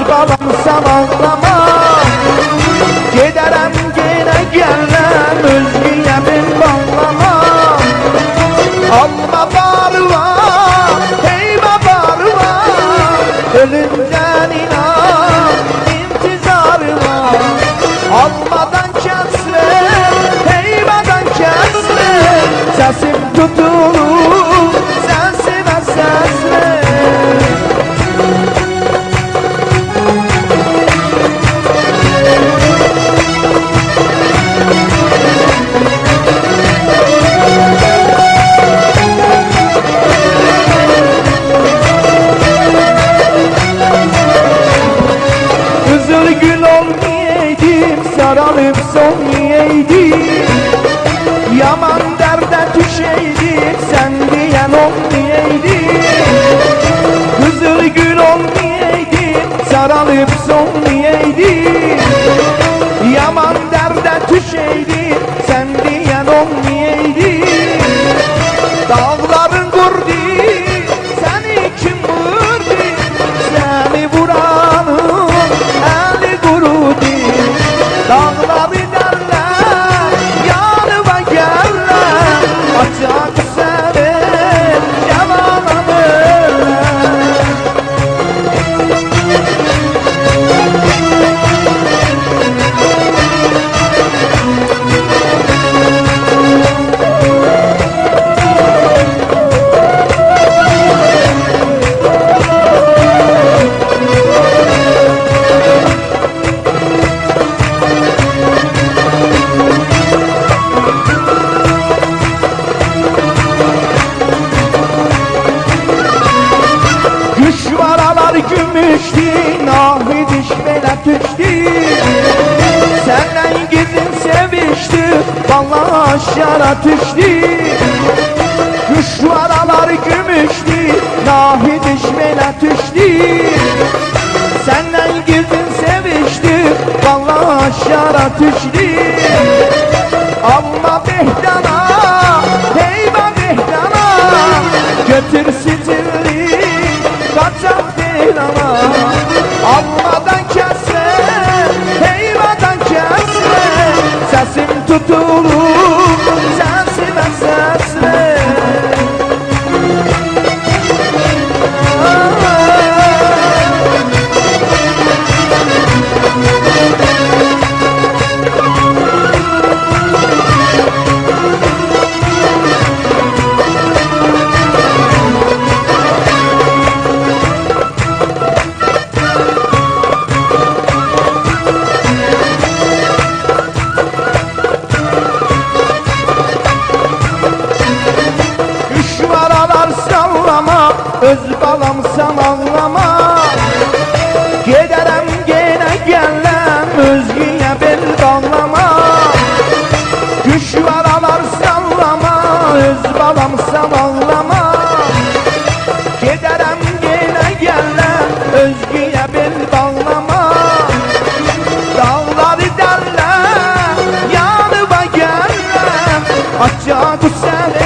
balam sen ağlama. Giderem gene gelem özgüye bir bağlama. Alma barva heyma barva, ölümden inan intizarıma. Almadan kesme heymadan kesme, sesim tutulur sesime sesme. Sarılıp sonlayaydım, yaman derde düşeydim, sen diyen olmayaydım. Kızıl gül olmayaydım, sarılıp sonlayaydım, yaman derde düşeydim, sen diyen olmayaydım. Dağların kurdu, seni kim vurdu, seni vuranın eli kurudu. Dağları derler, yanıma geller, açak sever, yalananırlar. Gümüştü, nahi diş belə tüştü. Senden gizin sevişti, vallahi aşyara tüştü. Kuşvaralar gümüştü, nahi diş belə tüştü. Senden gizin sevişti, vallahi aşyara tüştü. Amma behdana, heyba behdana, götür sicilli, kaçak ama almadan kesme, heyvadan kesme, sesim tutulur sesime sesme. Öz balam sen ağlama. Giderem gene gelem özgüye bel bağlama. Kuşvaralar sallama, öz balam sen ağlama. Giderem gene gelem özgüye bel bağlama. Dağları derler, yanıma gelem, açacak sever.